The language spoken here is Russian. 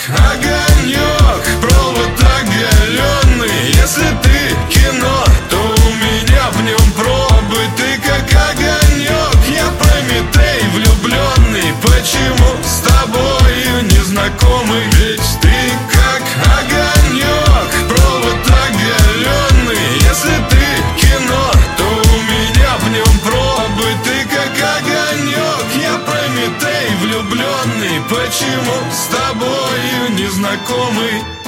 огонек, провод оголенный. Если ты кино, то у меня в нем пробы. Ты как огонек, я Прометей влюбленный. Почему с тобою незнакомый? Ведь ты как огонек, провод оголенный. Если ты кино, то у меня в нем пробы. Ты как огонек, я Прометей влюбленный. Почему с тобою незнакомый?